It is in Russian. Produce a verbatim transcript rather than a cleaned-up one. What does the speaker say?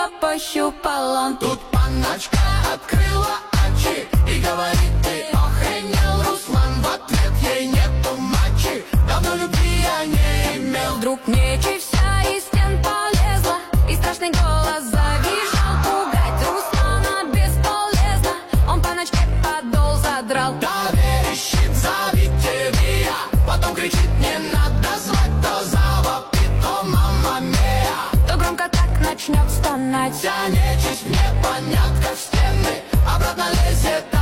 ее пощупал он. Тут паночка открыла очи и говорит: ты охренел, Руслан. В ответ ей: нету мочи, давно любви я не имел. Вдруг нечисть вся из стен полезла, и страшный голос завизжал. Пугать Руслана бесполезно, он паночке подол задрал. Да верещит, зовите Вия, потом кричит: не надо звать, то завопит, то мама мия. То громко так начнет стонать, вся нечисть в непонятко в стены обратно лезет.